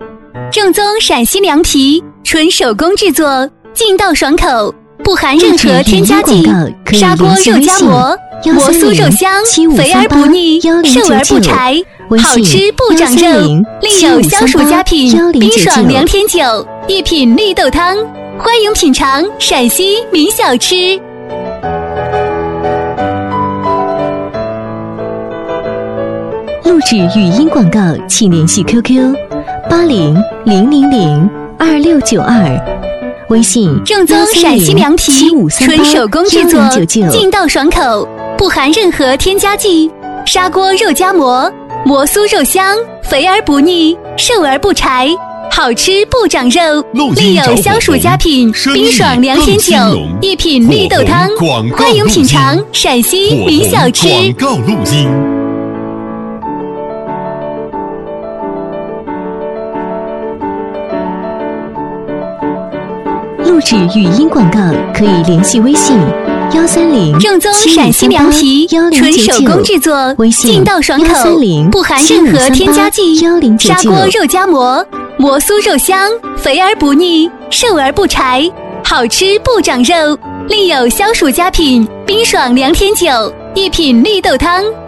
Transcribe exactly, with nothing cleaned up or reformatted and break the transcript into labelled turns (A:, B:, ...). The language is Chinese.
A: 正宗陕西凉皮，纯手工制作，劲道爽口，不含任何添加剂。砂锅肉夹馍，馍酥肉香，肥而不腻，瘦而不柴，好吃不长肉。另有消暑佳品冰爽凉天酒，一品绿豆汤。欢迎品尝陕西名小吃。
B: 录制语音广告，请联系 Q Q 八零零零零二六九二，微信
A: 正宗陕西凉皮，纯手工制作，劲道爽口，不含任何添加剂。砂锅肉夹馍，馍酥肉香，肥而不腻，瘦而不柴，好吃不长肉。另有消暑佳品冰爽凉天酒，一品绿豆汤。欢迎品尝陕西名小吃。
C: 广告录音。
B: 录制语音广告可以联系微信幺三零
A: 正宗陕西凉皮，纯手工制作，劲道爽口，不含任何添加剂。砂锅肉夹馍，馍酥肉香，肥而不腻，瘦而不柴，好吃不长肉。另有消暑佳品冰爽凉天酒，一品绿豆汤。